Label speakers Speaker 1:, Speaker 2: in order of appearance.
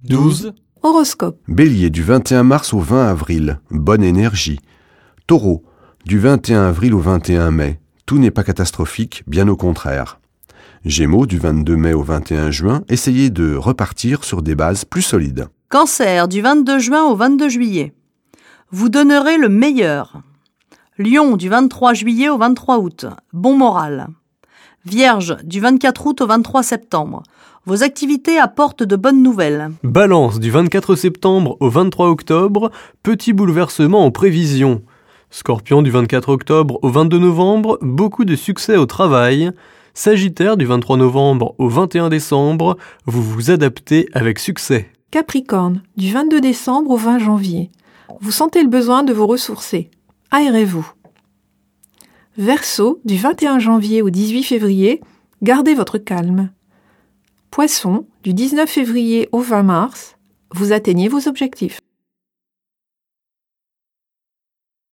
Speaker 1: 12.
Speaker 2: Horoscope.
Speaker 3: Bélier, du 21 mars au 20 avril, bonne énergie. Taureau, du 21 avril au 21 mai, tout n'est pas catastrophique, bien au contraire. Gémeaux, du 22 mai au 21 juin, essayez de repartir sur des bases plus solides.
Speaker 4: Cancer, du 22 juin au 22 juillet. Vous donnerez le meilleur. Lion, du 23 juillet au 23 août. Bon moral. Vierge, du 24 août au 23 septembre. Vos activités apportent de bonnes nouvelles.
Speaker 1: Balance, du 24 septembre au 23 octobre, petit bouleversement en prévision. Scorpion, du 24 octobre au 22 novembre, beaucoup de succès au travail. Sagittaire, du 23 novembre au 21 décembre, vous vous adaptez avec succès.
Speaker 2: Capricorne, du 22 décembre au 20 janvier. Vous sentez le besoin de vous ressourcer. Aérez-vous. Verseau, du 21 janvier au 18 février, gardez votre calme. Poisson, du 19 février au 20 mars, vous atteignez vos objectifs.